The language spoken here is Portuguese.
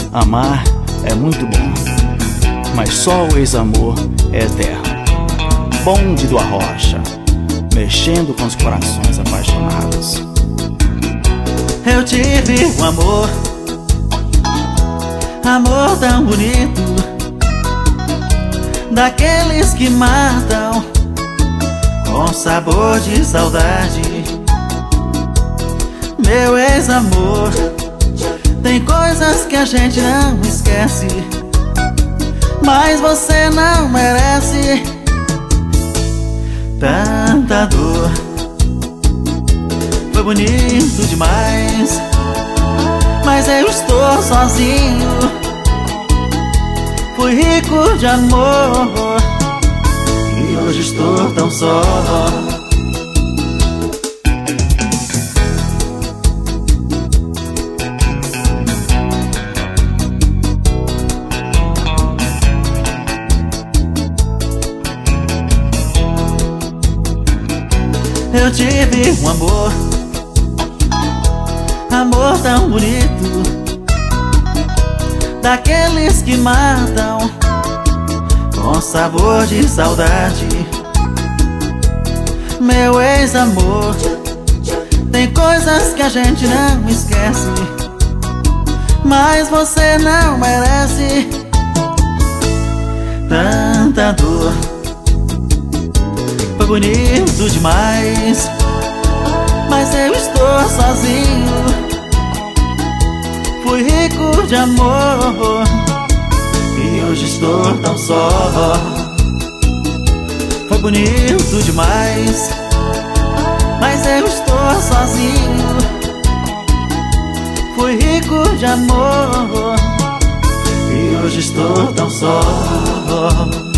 Amar é muito bom, mas só o ex-amor é eterno. Bonde do Arrocha, mexendo com os corações apaixonados. Eu tive um amor, amor tão bonito, daqueles que matam com sabor de saudade. Meu ex-amor, tem coisas que a gente não esquece, mas você não merece tanta dor. Foi bonito demais, mas eu estou sozinho. Fui rico de amor e hoje estou tão só. Eu tive um amor, amor tão bonito, daqueles que matam com sabor de saudade. Meu ex-amor, tem coisas que a gente não esquece, mas você não merece tanta dor. Foi bonito demais, mas eu estou sozinho. Fui rico de amor e hoje estou tão só. Foi bonito demais, mas eu estou sozinho. Fui rico de amor e hoje estou tão só.